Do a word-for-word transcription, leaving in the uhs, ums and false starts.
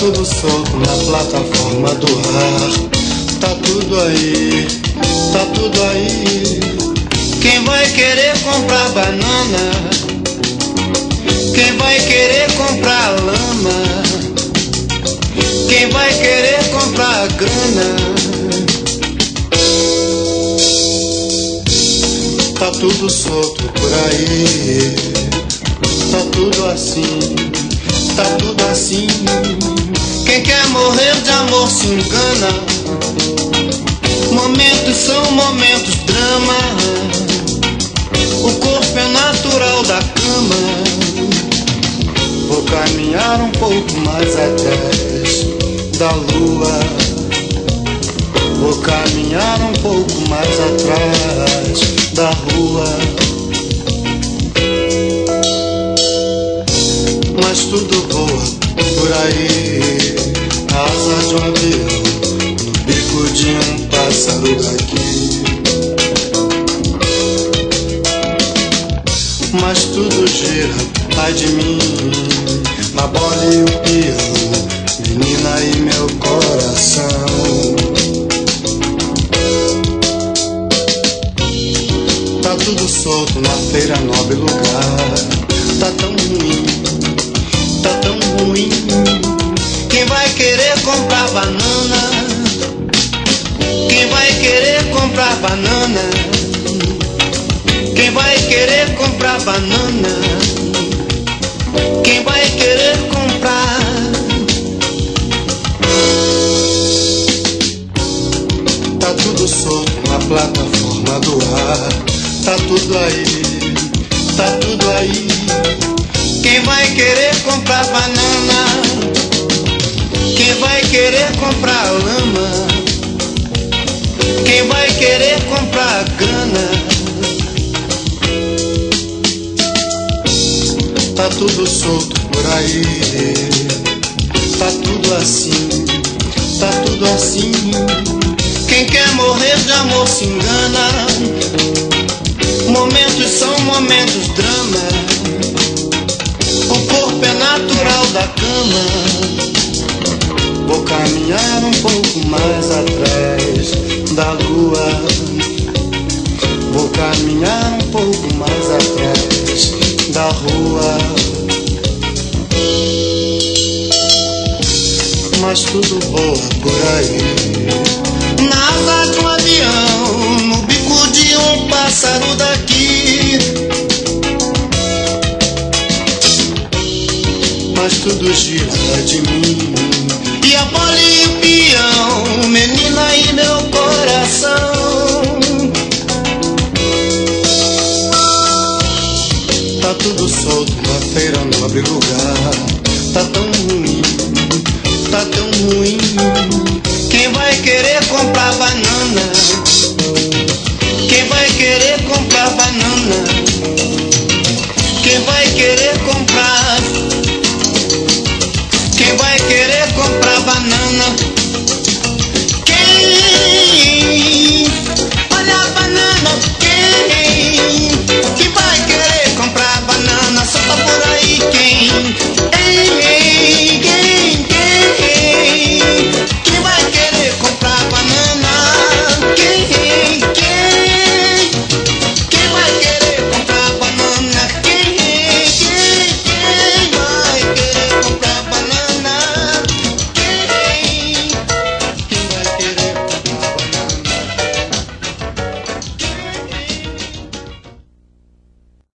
tudo solto na plataforma do ar. Tá tudo aí, tá tudo aí. Quem vai querer comprar banana? Quem vai querer comprar lama? Quem vai querer comprar grana? Tá tudo solto por aí. Tá tudo assim, tá tudo assim. Quem quer morrer de amor se engana. Momentos são momentos, drama. O corpo é natural da cama. Vou caminhar um pouco mais atrás da lua. Vou caminhar um pouco mais atrás da rua. Mas tudo voa por aí, a asa de um avião, no bico de um pássaro daqui. Mas tudo gira, ai de mim, a bola e o piano, menina e meu coração. Tá tudo solto na feira, nobre lugar. Tá tão ruim, tá tão ruim. Quem vai querer comprar banana? Quem vai querer comprar banana? Quem vai querer comprar banana? Quem vai querer comprar? Tá tudo solto na plataforma do ar. Tá tudo aí, tá tudo aí. Quem vai querer comprar banana? Quem vai querer comprar lama? Quem vai querer comprar grana? Tá tudo solto por aí. Tá tudo assim, tá tudo assim. Quem quer morrer de amor se engana. Momentos são momentos, drama. O corpo é natural da cama. Vou caminhar um pouco mais atrás da lua. Vou caminhar um pouco mais atrás da rua. Mas tudo voa por aí, na asa de um avião, no bico de um pássaro daqui. Mas tudo gira de mim, e a bola e o peão, menina e meu coração. Tá tudo solto na feira, nobre lugar. Tá tão